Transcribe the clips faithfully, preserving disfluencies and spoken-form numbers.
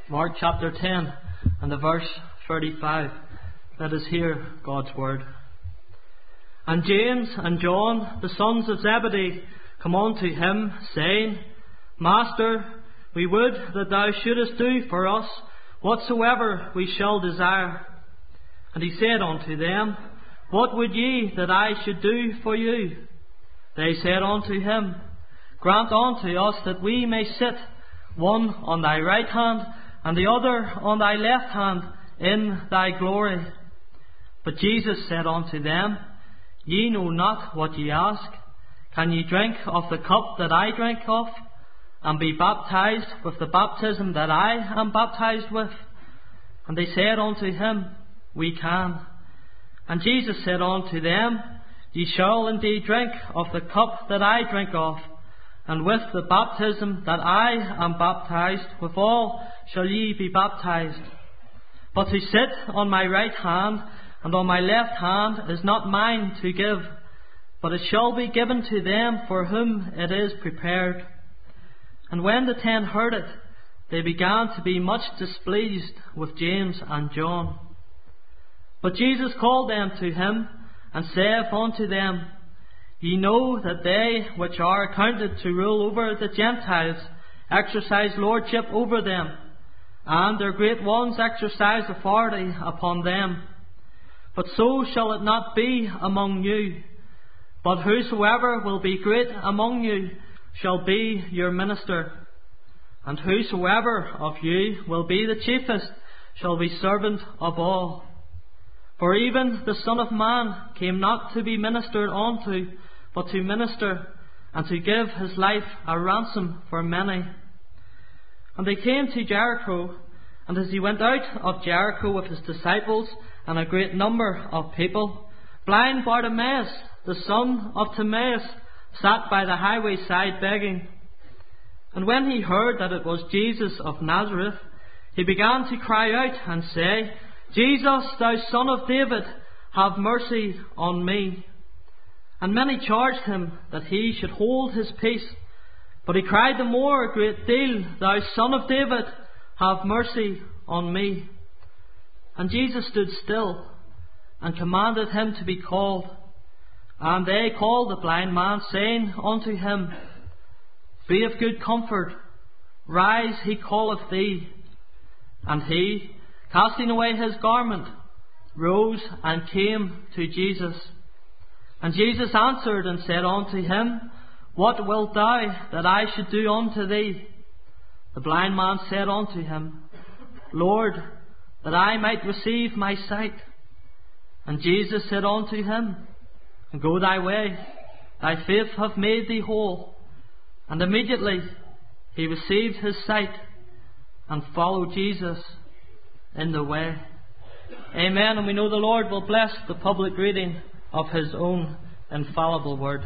Mark chapter ten and the verse thirty-five. Let us hear God's word. And James and John, the sons of Zebedee, come unto him, saying, Master, we would that thou shouldest do for us whatsoever we shall desire. And he said unto them, What would ye that I should do for you? They said unto him, Grant unto us that we may sit, one on thy right hand, and the other on thy left hand, in thy glory. But Jesus said unto them, Ye know not what ye ask. Can ye drink of the cup that I drink of, and be baptized with the baptism that I am baptized with? And they said unto him, We can. And Jesus said unto them, Ye shall indeed drink of the cup that I drink of, and with the baptism that I am baptized withal shall ye be baptized. But to sit on my right hand and on my left hand is not mine to give, but it shall be given to them for whom it is prepared. And when the ten heard it, they began to be much displeased with James and John. But Jesus called them to him, and saith unto them, Ye know that they which are accounted to rule over the Gentiles exercise lordship over them, and their great ones exercise authority upon them. But so shall it not be among you. But whosoever will be great among you shall be your minister. And whosoever of you will be the chiefest shall be servant of all. For even the Son of Man came not to be ministered unto, but to minister, and to give his life a ransom for many. And they came to Jericho, and as he went out of Jericho with his disciples and a great number of people, blind Bartimaeus, the son of Timaeus, sat by the highway side begging. And when he heard that it was Jesus of Nazareth, he began to cry out and say, Jesus, thou Son of David, have mercy on me. And many charged him that he should hold his peace. But he cried the more a great deal, Thou Son of David, have mercy on me. And Jesus stood still, and commanded him to be called. And they called the blind man, saying unto him, Be of good comfort, rise, he calleth thee. And he, casting away his garment, rose and came to Jesus. And Jesus answered and said unto him, What wilt thou that I should do unto thee? The blind man said unto him, Lord, that I might receive my sight. And Jesus said unto him, Go thy way, thy faith hath made thee whole. And immediately he received his sight, and followed Jesus in the way. Amen. And we know the Lord will bless the public reading of his own infallible word.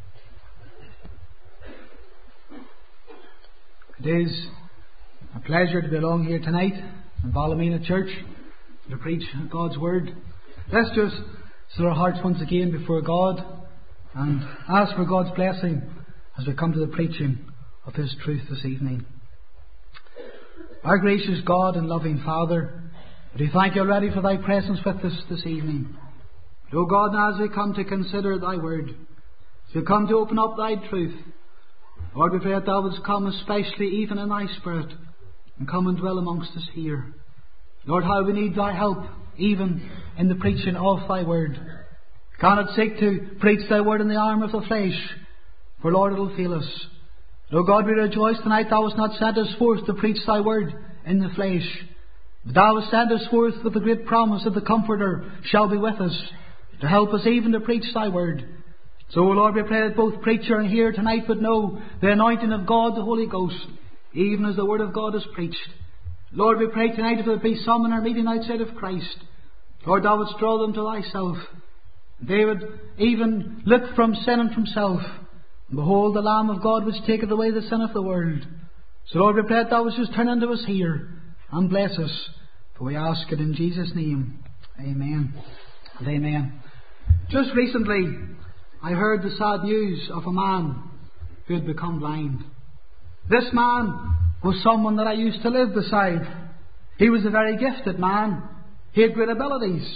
It is a pleasure to be along here tonight in Ballymena Church to preach God's word. Let's just set our hearts once again before God and ask for God's blessing as we come to the preaching of His truth this evening. Our gracious God and loving Father, we thank You already for Thy presence with us this evening. O God, now as we come to consider Thy word, as we come to open up Thy truth, Lord, we pray that Thou wouldst come especially even in Thy Spirit and come and dwell amongst us here. Lord, how we need Thy help even in the preaching of Thy word. We cannot seek to preach Thy word in the arm of the flesh, for Lord, it will fail us. O God, we rejoice tonight Thou hast not sent us forth to preach Thy word in the flesh, but Thou hast sent us forth with the great promise that the Comforter shall be with us, to help us even to preach Thy word. So, Lord, we pray that both preacher and hearer tonight would know the anointing of God, the Holy Ghost, even as the word of God is preached. Lord, we pray tonight if there be some in our meeting outside of Christ, Lord, Thou wouldst draw them to Thyself. They would even look from sin and from self. And behold, the Lamb of God which taketh away the sin of the world. So, Lord, we pray that Thou wouldst just turn unto us here and bless us. For we ask it in Jesus' name. Amen and amen. Just recently, I heard the sad news of a man who had become blind. This man was someone that I used to live beside He was a very gifted man. He had great abilities.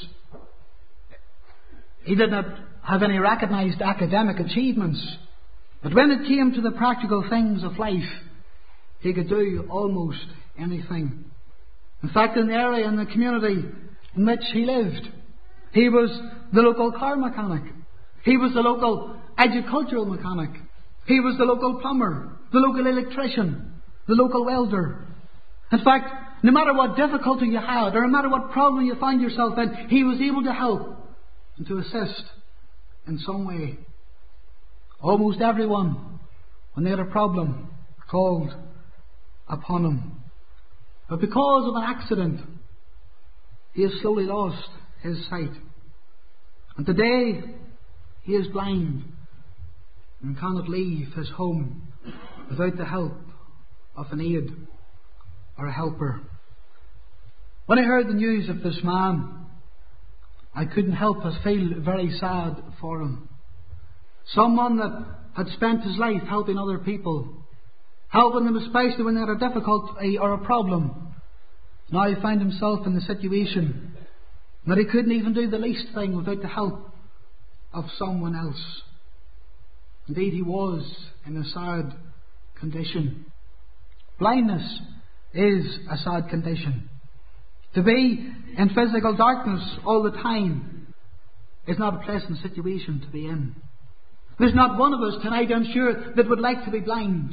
He did not have any recognised academic achievements. But when it came to the practical things of life, he could do almost anything. In fact, in the area, in the community in which he lived, he was the local car mechanic. He was the local agricultural mechanic. He was the local plumber, the local electrician, the local welder. In fact, no matter what difficulty you had, or no matter what problem you found yourself in, he was able to help and to assist in some way. Almost everyone, when they had a problem, called upon him. But because of an accident, he has slowly lost his sight. And today, he is blind and cannot leave his home without the help of an aid or a helper. When I heard the news of this man, I couldn't help but feel very sad for him. Someone that had spent his life helping other people, helping them especially when they had a difficulty or a problem. Now he found himself in the situation that he couldn't even do the least thing without the help of someone else. Indeed, he was in a sad condition. Blindness is a sad condition. To be in physical darkness all the time is not a pleasant situation to be in. There's not one of us tonight, I'm sure, that would like to be blind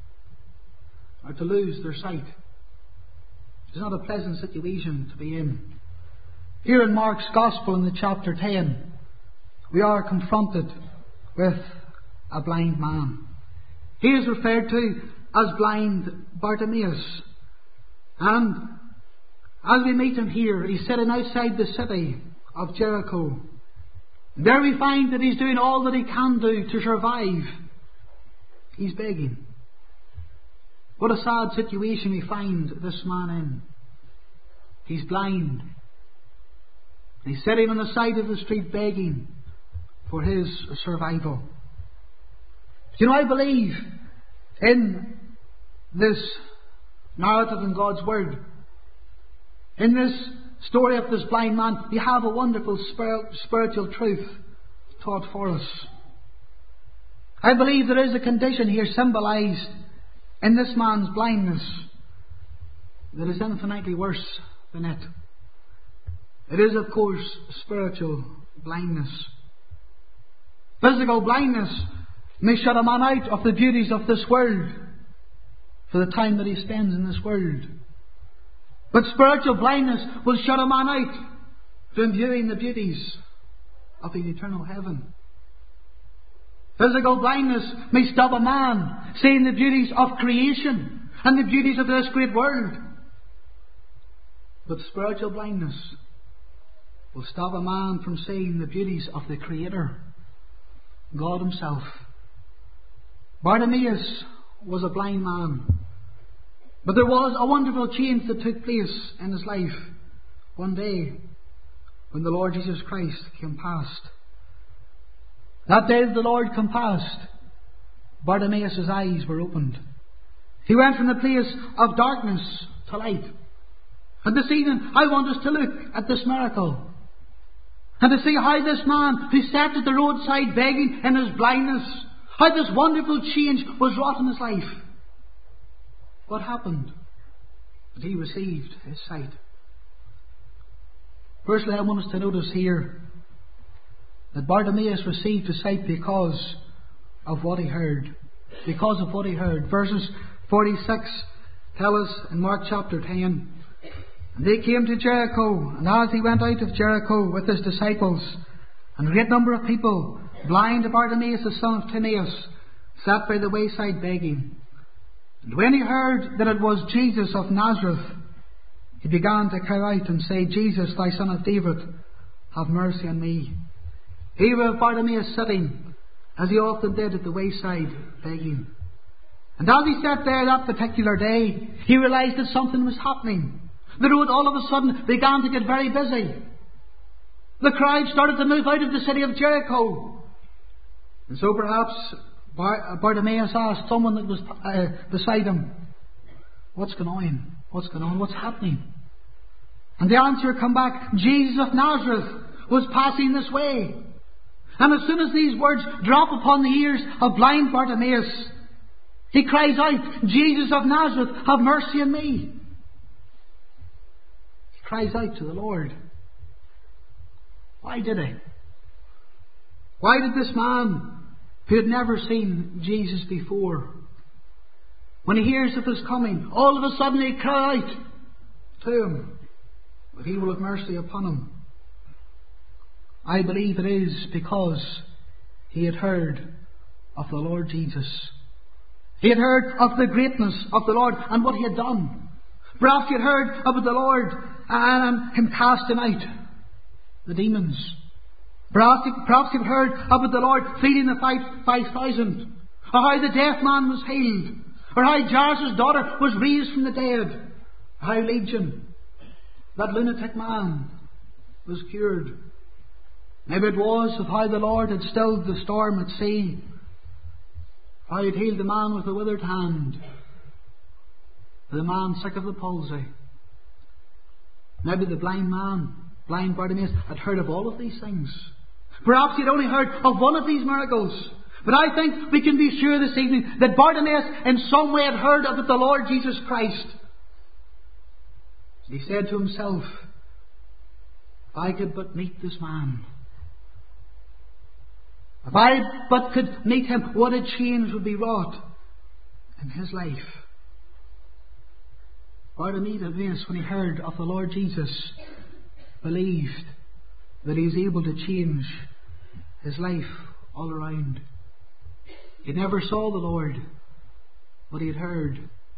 or to lose their sight. It's not a pleasant situation to be in. Here in Mark's Gospel in the chapter ten, we are confronted with a blind man. He is referred to as blind Bartimaeus. And as we meet him here, he's sitting outside the city of Jericho. There we find that he's doing all that he can do to survive. He's begging. What a sad situation we find this man in. He's blind. He's sitting on the side of the street begging for his survival. You know, I believe in this narrative in God's Word. In this story of this blind man, we have a wonderful spiritual truth taught for us. I believe there is a condition here symbolised in this man's blindness that is infinitely worse than it. It is, of course, spiritual blindness. Physical blindness may shut a man out of the beauties of this world for the time that he spends in this world. But spiritual blindness will shut a man out from viewing the beauties of the eternal heaven. Physical blindness may stop a man seeing the beauties of creation and the beauties of this great world. But spiritual blindness will stop a man from seeing the beauties of the Creator, God Himself. Bartimaeus was a blind man. But there was a wonderful change that took place in his life one day when the Lord Jesus Christ came past. That day the Lord came past, Bartimaeus' eyes were opened. He went from the place of darkness to light. And this evening I want us to look at this miracle and to see how this man who sat at the roadside begging in his blindness, how this wonderful change was wrought in his life. What happened? That he received his sight. Firstly, I want us to notice here that Bartimaeus received his sight because of what he heard. Because of what he heard. Verses forty-six tell us in Mark chapter ten. And they came to Jericho, and as he went out of Jericho with his disciples, and a great number of people, blind Bartimaeus the son of Timaeus, sat by the wayside begging. And when he heard that it was Jesus of Nazareth, he began to cry out and say, Jesus, thy son of David, have mercy on me. Here was Bartimaeus sitting, as he often did at the wayside, begging. And as he sat there that particular day, he realised that something was happening. The road all of a sudden began to get very busy. The crowd started to move out of the city of Jericho. And so perhaps Bar- Bartimaeus asked someone that was uh, beside him, what's going on? What's going on? What's happening? And the answer come back, Jesus of Nazareth was passing this way. And as soon as these words drop upon the ears of blind Bartimaeus, he cries out, Jesus of Nazareth, have mercy on me. He cries out to the Lord. Why did he? Why did this man, who had never seen Jesus before, when he hears of his coming, all of a sudden he cry out to him that he will have mercy upon him? I believe it is because he had heard of the Lord Jesus. He had heard of the greatness of the Lord and what he had done. Perhaps he had heard about the Lord and him casting out the demons. Perhaps he, perhaps he had heard about the Lord feeding the five, five thousand. Or how the deaf man was healed. Or how Jairus' daughter was raised from the dead. Or how Legion, that lunatic man, was cured. Maybe it was of how the Lord had stilled the storm at sea. How he had healed the man with the withered hand. The man sick of the palsy. Maybe the blind man, blind Bartimaeus, had heard of all of these things. Perhaps he had only heard of one of these miracles. But I think we can be sure this evening that Bartimaeus in some way had heard of it, the Lord Jesus Christ. He said to himself, if I could but meet this man, if I but could meet him, what a change would be wrought in his life. Bartimaeus, when he heard of the Lord Jesus, believed that he was able to change his life all around. He never saw the Lord, but he had heard.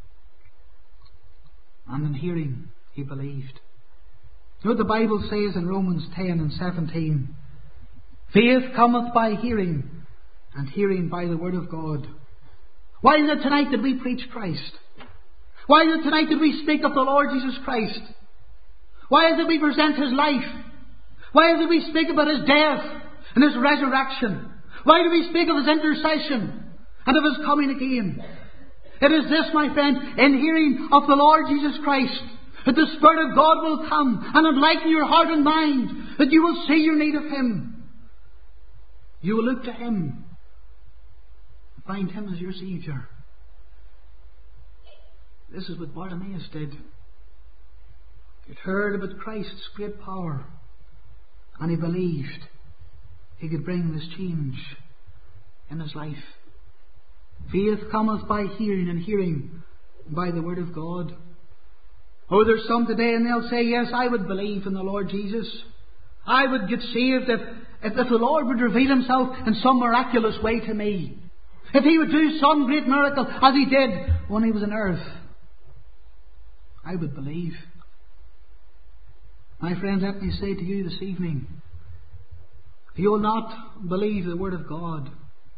And in hearing, he believed. You know what the Bible says in Romans ten and seventeen? Faith cometh by hearing, and hearing by the word of God. Why is it tonight that we preach Christ? Why is it tonight that we speak of the Lord Jesus Christ? Why is it we present His life? Why is it we speak about His death and His resurrection? Why do we speak of His intercession and of His coming again? It is this, my friend, in hearing of the Lord Jesus Christ, that the Spirit of God will come and enlighten your heart and mind, that you will see your need of Him. You will look to Him and find Him as your Saviour. This is what Bartimaeus did. He had heard about Christ's great power, and he believed he could bring this change in his life. Faith cometh by hearing, and hearing by the word of God. Oh, there's some today and they'll say, yes, I would believe in the Lord Jesus. I would get saved if, if, if the Lord would reveal Himself in some miraculous way to me. If He would do some great miracle as He did when He was on earth. I would believe. My friends, let me say to you this evening, if you will not believe the Word of God,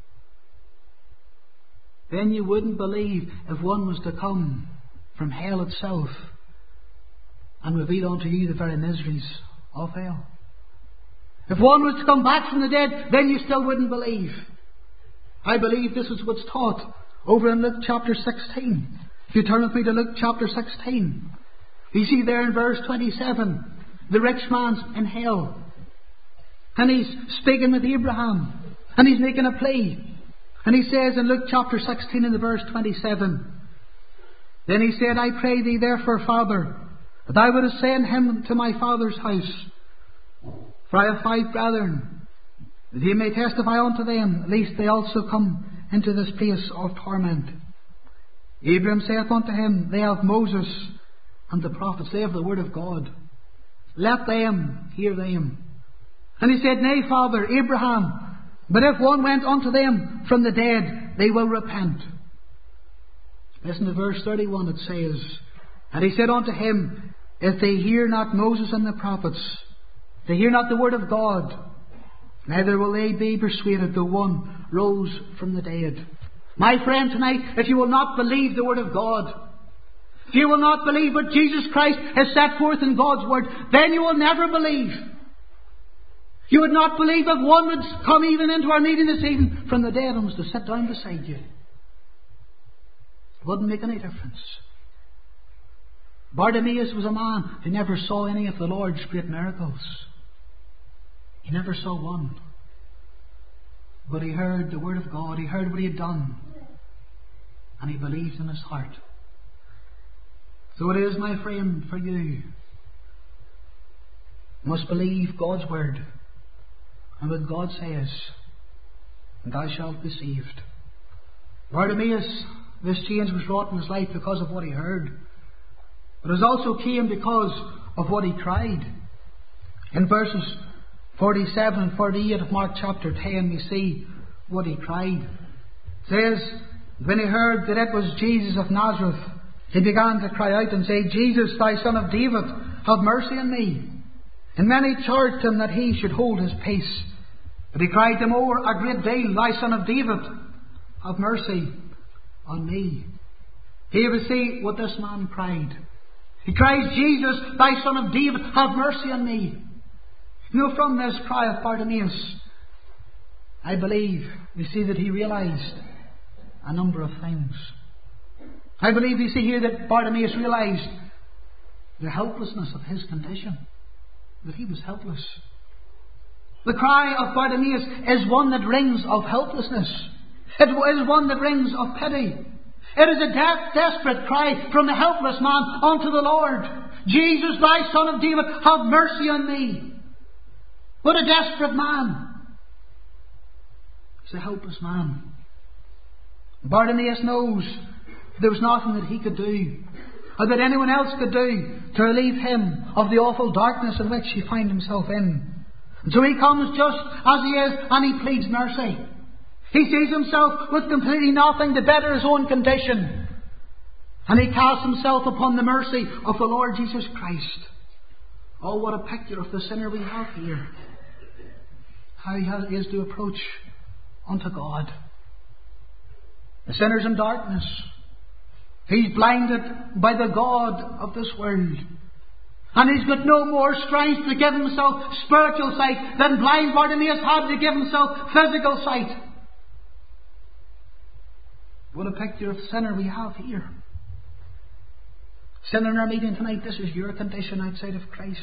then you wouldn't believe if one was to come from hell itself and reveal unto you the very miseries of hell. If one was to come back from the dead, then you still wouldn't believe. I believe this is what's taught over in Luke chapter sixteen. If you turn with me to Luke chapter sixteen, you see there in verse twenty-seven, the rich man's in hell. And he's speaking with Abraham. And he's making a plea. And he says in Luke chapter sixteen in the verse twenty-seven, then he said, I pray thee therefore, Father, that thou wouldest send him to my father's house. For I have five brethren, that he may testify unto them, lest they also come into this place of torment. Abraham saith unto him, they have Moses and the prophets, they have the word of God. Let them hear them. And he said, nay, Father, Abraham, but if one went unto them from the dead, they will repent. Listen to verse thirty-one, it says, and he said unto him, if they hear not Moses and the prophets, they hear not the word of God, neither will they be persuaded, though one rose from the dead. My friend, tonight, if you will not believe the word of God, if you will not believe what Jesus Christ has set forth in God's word, then you will never believe. You would not believe if one would come even into our meeting this evening from the dead and was to sit down beside you. It wouldn't make any difference. Bartimaeus was a man who never saw any of the Lord's great miracles. He never saw one. But he heard the word of God. He heard what he had done. And he believed in his heart. So it is, my friend, for you. You must believe God's word. And what God says. And thou shalt be saved. Bartimaeus, this change was wrought in his life because of what he heard. But it also came because of what he cried. In verses forty-seven and forty-eight of Mark chapter ten, we see what he cried. It says, when he heard that it was Jesus of Nazareth, he began to cry out and say, Jesus, thou son of David, have mercy on me. And many charged him that he should hold his peace. But he cried the more a great deal, thou son of David, have mercy on me. Here we see what this man cried. He cries, Jesus, thou son of David, have mercy on me. You know, from this cry of Bartimaeus, I believe we see that he realized a number of things. I believe we see here that Bartimaeus realized the helplessness of his condition, that he was helpless. The cry of Bartimaeus is one that rings of helplessness. It is one that rings of pity. It is a de- desperate cry from the helpless man unto the Lord. Jesus, thou son of David, have mercy on me. What a desperate man. He's a helpless man. Bartimaeus knows there was nothing that he could do, or that anyone else could do, to relieve him of the awful darkness in which he found himself in. And so he comes just as he is, and he pleads mercy. He sees himself with completely nothing to better his own condition. And he casts himself upon the mercy of the Lord Jesus Christ. Oh, what a picture of the sinner we have here. How he is to approach unto God. The sinner's in darkness. He's blinded by the God of this world. And he's got no more strength to give himself spiritual sight than blind Bartimaeus had to give himself physical sight. What a picture of the sinner we have here. Sinner in our meeting tonight, this is your condition outside of Christ.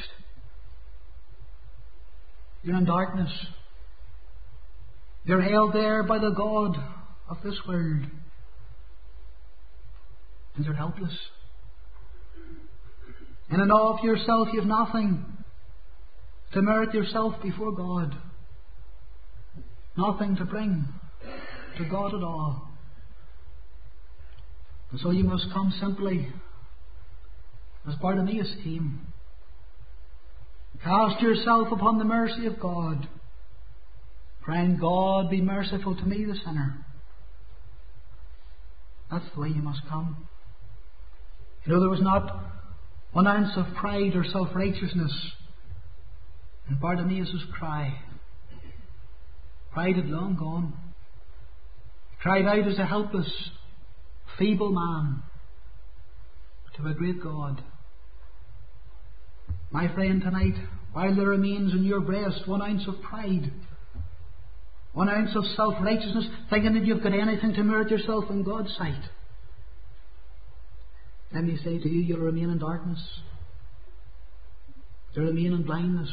You're in darkness. You're held there by the God of this world. And you're helpless. In and of yourself, you have nothing to merit yourself before God. Nothing to bring to God at all. And so you must come simply as Bartimaeus came. Cast yourself upon the mercy of God, praying, God, be merciful to me, the sinner. That's the way you must come. You know, there was not one ounce of pride or self-righteousness in Bartimaeus' cry. Pride had long gone. He cried out as a helpless, feeble man to a great God. My friend, tonight, while there remains in your breast one ounce of pride, one ounce of self-righteousness, thinking that you've got anything to merit yourself in God's sight, let me say to you, you'll remain in darkness. You'll remain in blindness.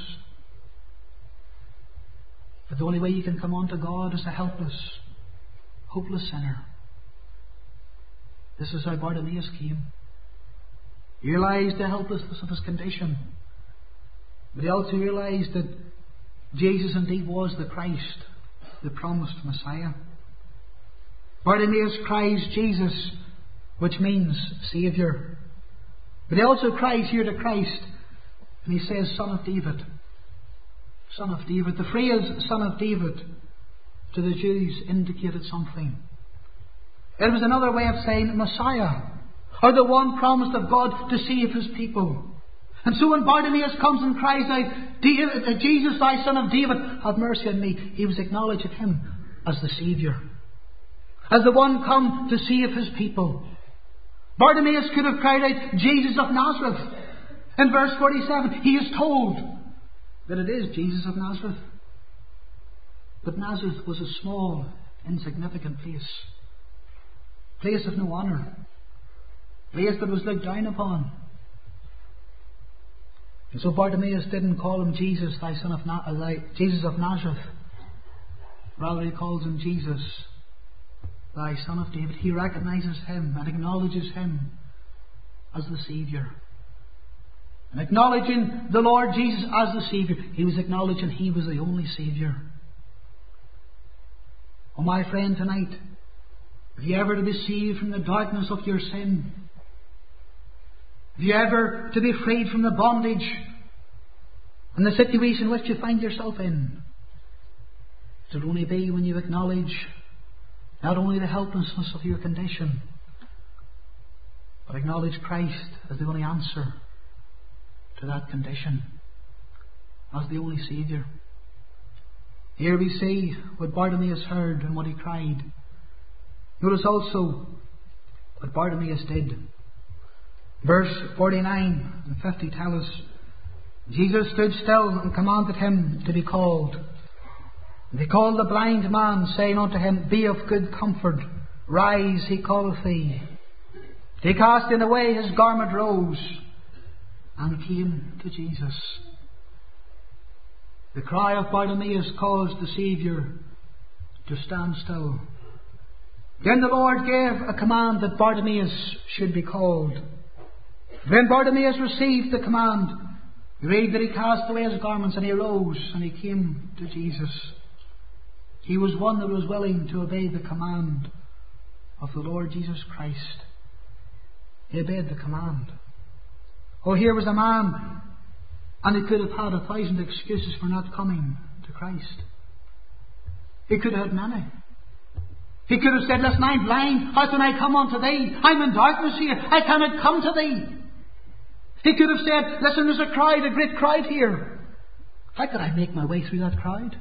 But the only way you can come unto God is a helpless, hopeless sinner. This is how Bartimaeus came. He realized the helplessness of his condition. But he also realized that Jesus indeed was the Christ, the promised Messiah. Bartimaeus cries Jesus, which means Saviour. But he also cries here to Christ, and he says, Son of David. Son of David. The phrase Son of David to the Jews indicated something. It was another way of saying Messiah, or the one promised of God to save his people. And so when Bartimaeus comes and cries out, Jesus, thy son of David, have mercy on me, he was acknowledging him as the Saviour, as the one come to save his people. Bartimaeus could have cried out, Jesus of Nazareth. In verse forty-seven, he is told that it is Jesus of Nazareth. But Nazareth was a small, insignificant place. Place of no honour. Place that was looked down upon. And so Bartimaeus didn't call him Jesus, thy son of Na- thy, Jesus of Nazareth. Rather, he calls him Jesus, thy son of David. He recognizes him and acknowledges him as the Saviour. And acknowledging the Lord Jesus as the Saviour, he was acknowledging he was the only Saviour. Oh, my friend, tonight, if you ever to be saved from the darkness of your sin, if you ever to be freed from the bondage and the situation which you find yourself in, it will only be when you acknowledge not only the helplessness of your condition, but acknowledge Christ as the only answer to that condition, as the only Saviour. Here we see what Bartimaeus heard and what he cried. Notice also what Bartimaeus did. Verse forty-nine and fifty tell us, Jesus stood still and commanded him to be called. And he called the blind man, saying unto him, Be of good comfort, rise, he calleth thee. He cast in away his garment, rose, and came to Jesus. The cry of Bartimaeus caused the Saviour to stand still. Then the Lord gave a command that Bartimaeus should be called. When Bartimaeus received the command, we read that he cast away his garments and he arose and he came to Jesus. He was one that was willing to obey the command of the Lord Jesus Christ. He obeyed the command. Oh, here was a man, and he could have had a thousand excuses for not coming to Christ. He could have had many. He could have said, Listen, I'm blind. How can I come unto thee? I'm in darkness here. I cannot come to thee. He could have said, Listen, there's a crowd, a great crowd here. How could I make my way through that crowd?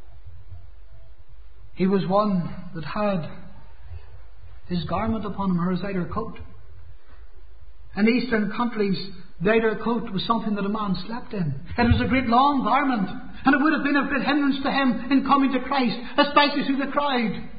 He was one that had his garment upon him, or his outer coat. In eastern countries, the outer coat was something that a man slept in. It was a great long garment, and it would have been a great hindrance to him in coming to Christ, especially through the crowd.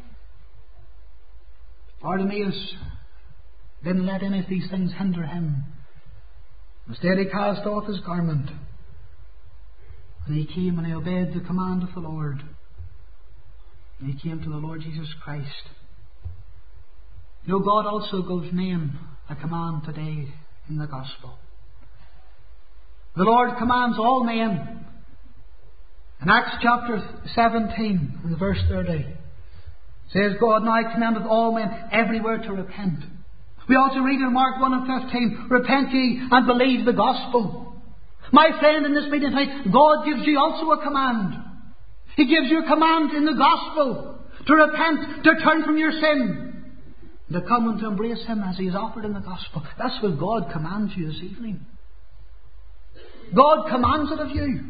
Bartimaeus didn't let any of these things hinder him. Instead, he cast off his garment, and he came and he obeyed the command of the Lord. And he came to the Lord Jesus Christ. You know, God also gives men a command today in the gospel. The Lord commands all men. In Acts chapter seventeen, in verse thirty, says, God now commandeth all men everywhere to repent. We also read in Mark one and fifteen, Repent ye and believe the gospel. My friend, in this meeting tonight, God gives you also a command. He gives you a command in the gospel to repent, to turn from your sin, to come and to embrace Him as He is offered in the gospel. That's what God commands you this evening. God commands it of you.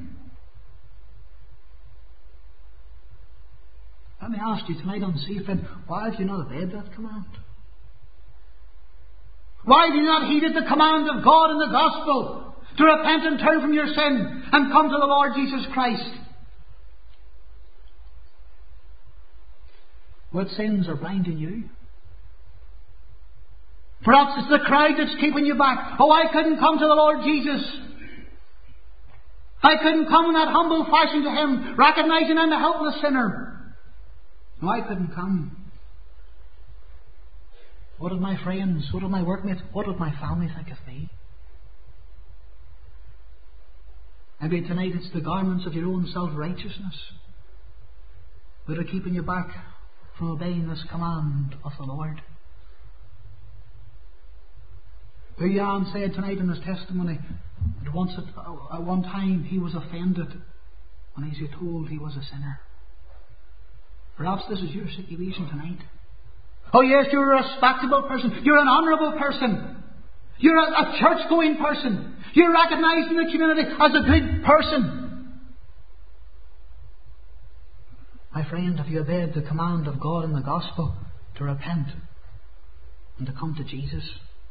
Let me ask you tonight, unsaved friend, why have you not obeyed that command? Why have you not heeded the command of God in the gospel to repent and turn from your sin and come to the Lord Jesus Christ? What sins are blinding you? Perhaps it's the crowd that's keeping you back. Oh, I couldn't come to the Lord Jesus. I couldn't come in that humble fashion to Him, recognizing I'm a helpless sinner. No, I couldn't come. What did my friends, what did my workmates, what did my family think of me? Maybe tonight it's the garments of your own self-righteousness that are keeping you back from obeying this command of the Lord. Who Jan said tonight in his testimony that once at, at one time he was offended when he was told he was a sinner. Perhaps this is your situation tonight. Oh yes, you're a respectable person. You're an honourable person. You're a, a church-going person. You're recognised in the community as a good person. My friend, have you obeyed the command of God in the gospel to repent and to come to Jesus?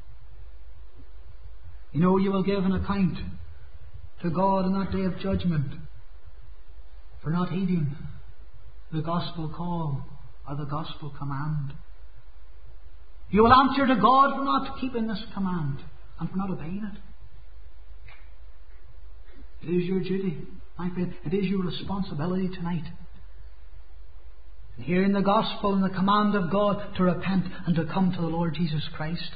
You know, you will give an account to God on that day of judgment for not heeding the gospel call or the gospel command. You will answer to God for not keeping this command and for not obeying it. It is your duty, my friend. It is your responsibility tonight. Hearing the gospel and the command of God to repent and to come to the Lord Jesus Christ.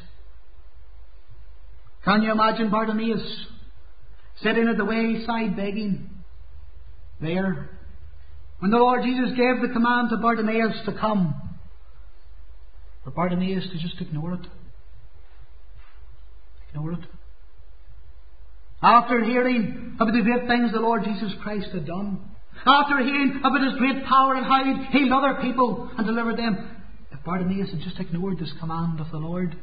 Can you imagine Bartimaeus sitting at the wayside begging there when the Lord Jesus gave the command to Bartimaeus to come, for Bartimaeus to just ignore it? Ignore it. After hearing about the great things the Lord Jesus Christ had done, after hearing about His great power and how He healed other people and delivered them, if Bartimaeus had just ignored this command of the Lord,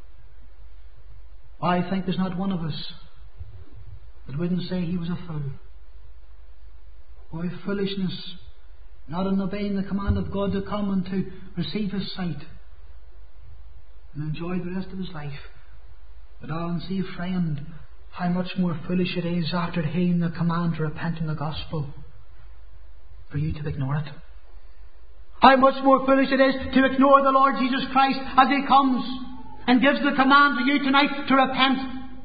I think there's not one of us that wouldn't say he was a fool. Why, foolishness, not in obeying the command of God to come and to receive His sight and enjoy the rest of his life. But oh, and see, friend, how much more foolish it is after hearing the command to repent in the gospel for you to ignore it. How much more foolish it is to ignore the Lord Jesus Christ as He comes and gives the command to you tonight to repent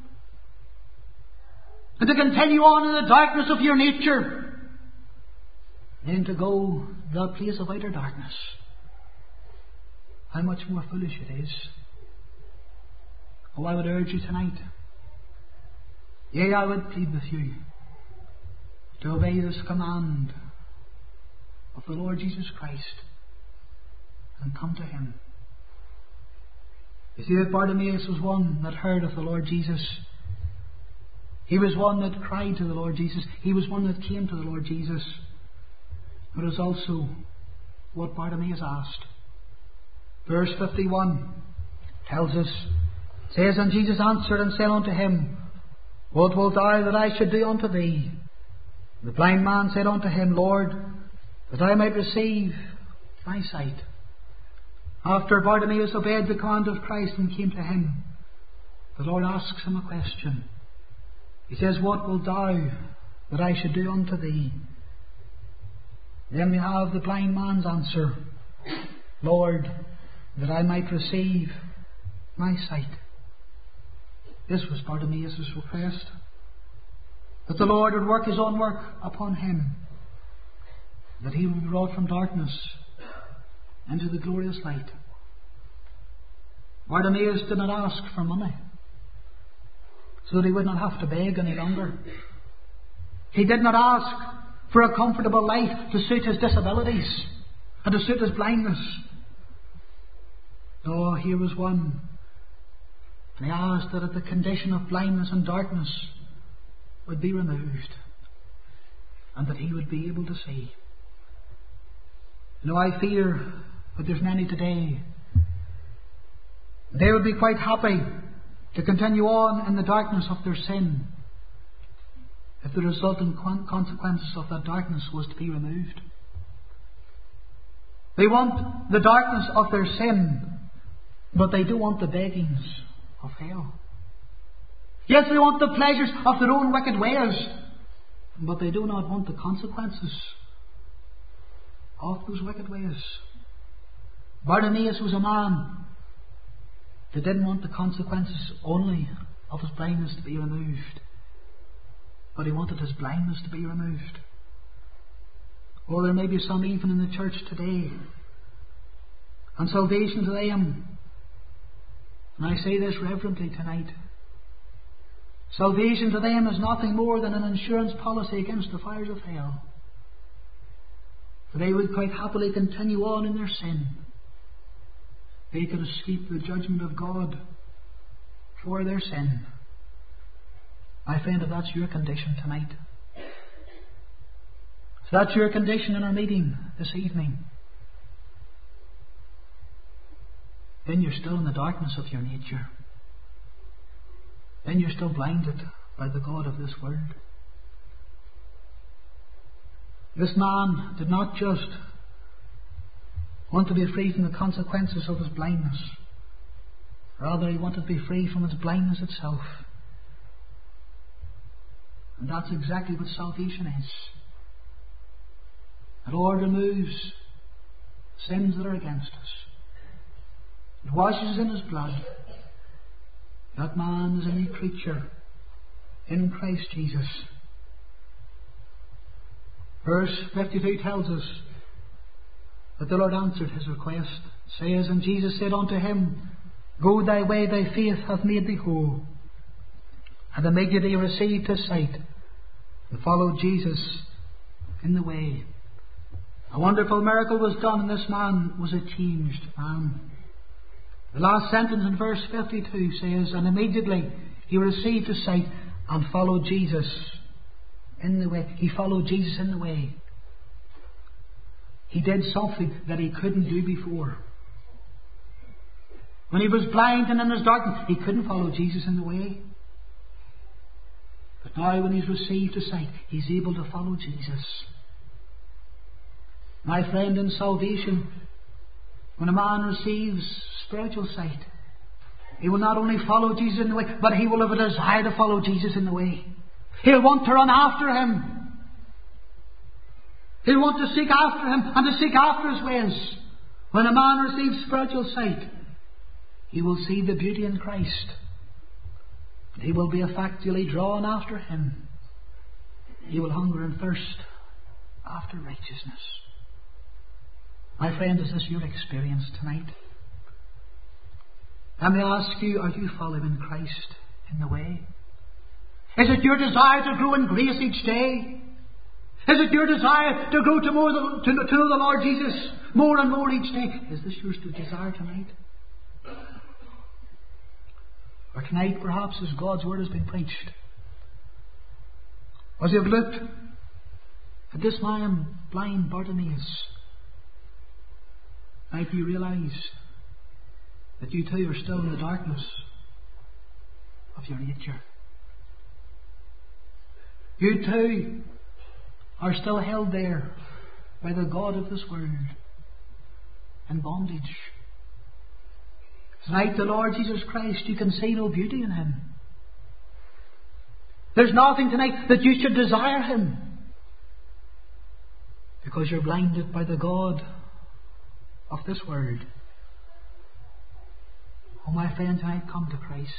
and to continue on in the darkness of your nature, then to go to that place of outer darkness. How much more foolish it is. Oh, I would urge you tonight, yea, I would plead with you to obey this command of the Lord Jesus Christ and come to Him. You see that Bartimaeus was one that heard of the Lord Jesus. He was one that cried to the Lord Jesus. He was one that came to the Lord Jesus. But it was also what Bartimaeus asked. Verse fifty-one tells us, says, and Jesus answered and said unto him, what wilt thou that I should do unto thee? The blind man said unto him, Lord, that I might receive my sight. After Bartimaeus obeyed the command of Christ and came to Him, the Lord asks him a question. He says, what wilt thou that I should do unto thee? Then we have the blind man's answer, Lord, that I might receive my sight. This was Bartimaeus' request, that the Lord would work His own work upon him, that he would be brought from darkness into the glorious light. Bartimaeus did not ask for money, so that he would not have to beg any longer. He did not ask for a comfortable life to suit his disabilities and to suit his blindness. No, here was one, and he asked that the condition of blindness and darkness would be removed, and that he would be able to see. You know, I fear that there's many today, they would be quite happy to continue on in the darkness of their sin if the resultant consequences of that darkness was to be removed. They want the darkness of their sin, but they do want the beggings of hell. Yes, they want the pleasures of their own wicked ways, but they do not want the consequences of those wicked ways. Bartimaeus was a man that didn't want the consequences only of his blindness to be removed, but he wanted his blindness to be removed. Well, there may be some even in the church today, and salvation to them, and I say this reverently tonight, salvation to them is nothing more than an insurance policy against the fires of hell. For they would quite happily continue on in their sin. They could escape the judgment of God for their sin. My friend, if that's your condition tonight, if that's your condition in our meeting this evening, then you're still in the darkness of your nature. Then you're still blinded by the God of this world. This man did not just want to be free from the consequences of his blindness. Rather, he wanted to be free from his blindness itself. And that's exactly what salvation is. The Lord removes sins that are against us. It washes us in His blood. That man is a new creature in Christ Jesus. Verse fifty-two tells us that the Lord answered his request. It says, and Jesus said unto him, Go thy way, thy faith hath made thee whole. And immediately he received his sight and followed Jesus in the way. A wonderful miracle was done, and this man was a changed man. The last sentence in verse fifty-two says, and immediately he received his sight and followed Jesus in the way. He followed Jesus in the way. He did something that he couldn't do before. When he was blind and in his darkness, he couldn't follow Jesus in the way. But now when he's received his sight, he's able to follow Jesus. My friend, in salvation, when a man receives spiritual sight, he will not only follow Jesus in the way, but he will have a desire to follow Jesus in the way. He'll want to run after him. He'll want to seek after him and to seek after his ways. When a man receives spiritual sight, he will see the beauty in Christ. He will be effectually drawn after him. He will hunger and thirst after righteousness. My friend, is this your experience tonight? Let me ask you, are you following Christ in the way? Is it your desire to grow in grace each day? Is it your desire to grow to, more the, to, to know the Lord Jesus more and more each day? Is this your desire tonight? Or tonight, perhaps, as God's Word has been preached, as you've looked at this man, blind Bartimaeus, might you realise that you too are still in the darkness of your nature. You too are still held there by the god of this world in bondage. Tonight, the Lord Jesus Christ, you can see no beauty in Him. There's nothing tonight that you should desire Him, because you're blinded by the god of this world. Oh, my friend, tonight, come to Christ.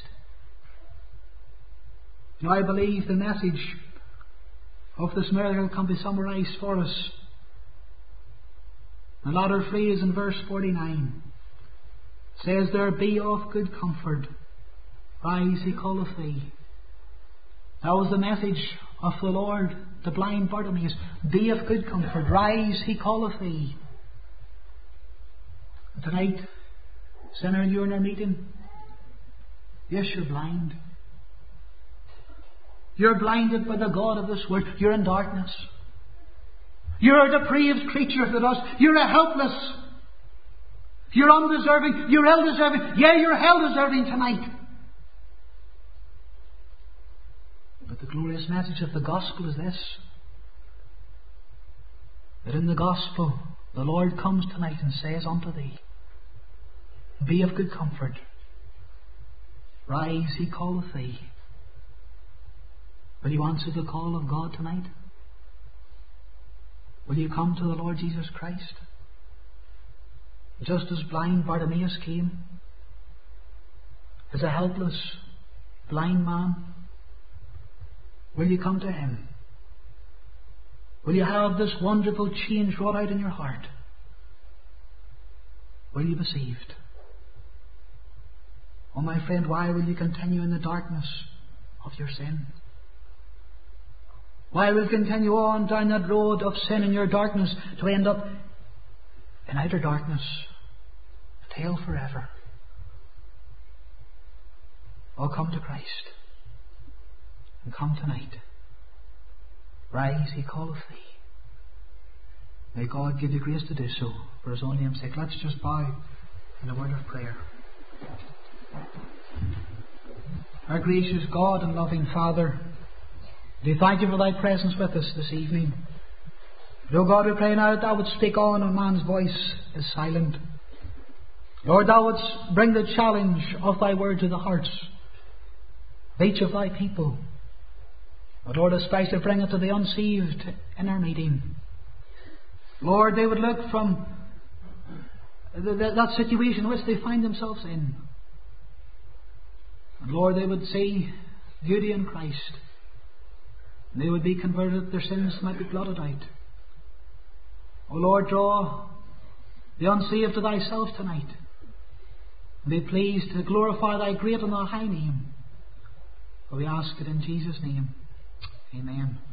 Now, I believe the message of this miracle can be summarised for us. The latter phrase in verse forty-nine says, There be of good comfort, rise, he calleth thee. That was the message of the Lord, the blind Bartimaeus. Be of good comfort, rise, he calleth thee. And tonight, sinner, you're in our meeting. Yes, you're blind. You're blinded by the god of this world. You're in darkness. You're a depraved creature of the dust. You're a helpless. You're undeserving. You're ill-deserving. Yeah, you're hell-deserving tonight. But the glorious message of the gospel is this: that in the gospel, the Lord comes tonight and says unto thee, Be of good comfort. Rise, he calleth thee. Will you answer the call of God tonight? Will you come to the Lord Jesus Christ? Just as blind Bartimaeus came, as a helpless, blind man, will you come to Him? Will you have this wonderful change wrought out in your heart? Will you be saved? Oh, my friend, why will you continue in the darkness of your sin? Why will you continue on down that road of sin in your darkness to end up in outer darkness, a hell forever? Oh, come to Christ, and come tonight. Rise, he calleth thee. May God give you grace to do so for His own name's sake. Let's just bow in a word of prayer. Our gracious God and loving Father, we thank you for thy presence with us this evening. Lord God, we pray now that thou wouldst speak on when man's voice is silent. Lord, thou wouldst bring the challenge of thy word to the hearts of each of thy people. But Lord, especially bring it to the unsaved in our meeting. Lord, they would look from the, the, that situation in which they find themselves in. And Lord, they would see beauty in Christ. They would be converted, their sins might be blotted out. O Lord, draw the unsaved to thyself tonight. And be pleased to glorify thy great and thy high name. For we ask it in Jesus' name. Amen.